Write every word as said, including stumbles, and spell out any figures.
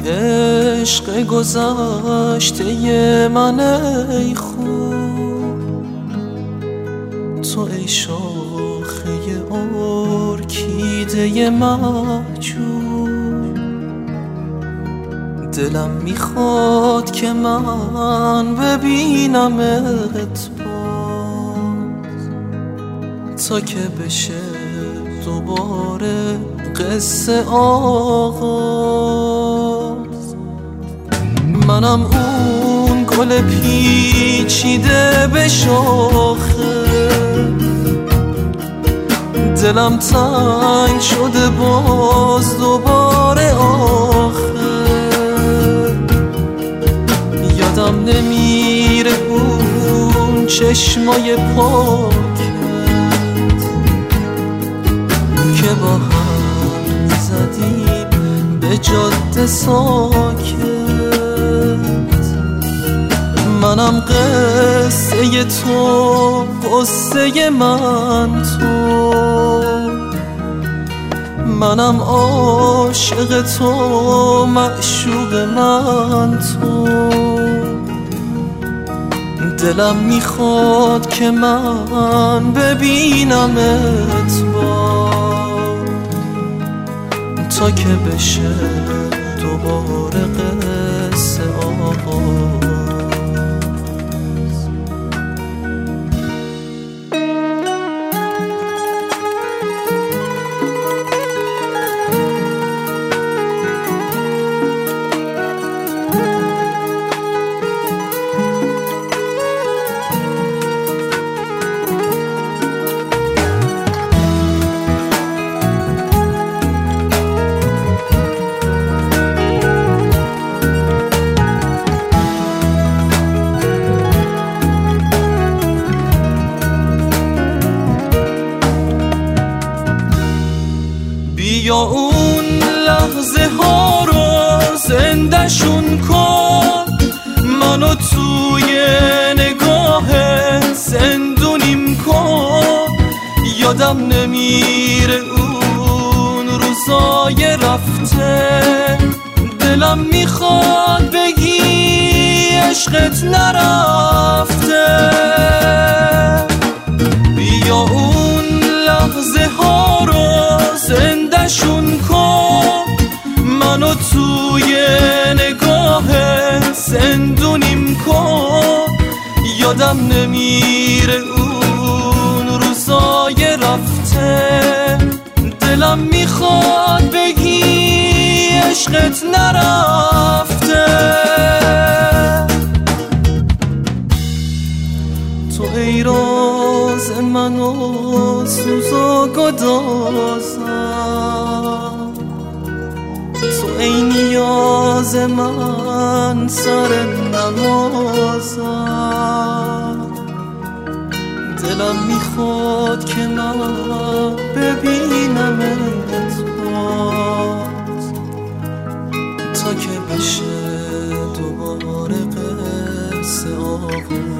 عشق گذشته من ای خوب، تو ای شاخه ارکیده محجوب. دلم میخواد که من ببینمت باز، تا که بشه دوباره قصه آغاز. منم اون گل پیچیده به شاخه، دلم تنگ شده باز دوباره آخه. یادم نمیره اون چشمای پاکت که با هم زدیم به جاده ساکت. منم قصه تو، قصه من تو، منم عاشق تو، معشوق من تو. دلم میخواد که من ببینمت باز، تا که بشه دوباره قصه آغاز. بیا اون لحظه ها رو زنده شون کن، منو توی نگاه زندونیم کن. یادم نمیره اون روزای رفته، دلم میخواد بگی عشقت نرفته. بیا اون لحظه ها رو زنده شون کن، منو توی نگاه زندونیم کن. یادم نمیره اون روزای رفته، دلم میخواد بگی عشقت نرفته. تو ای راز منو سوز و گدازم، تو ای نیاز من سر نمازم. دلم میخواد که من ببینمت باز، تا که بشه دوباره قصه آغاز.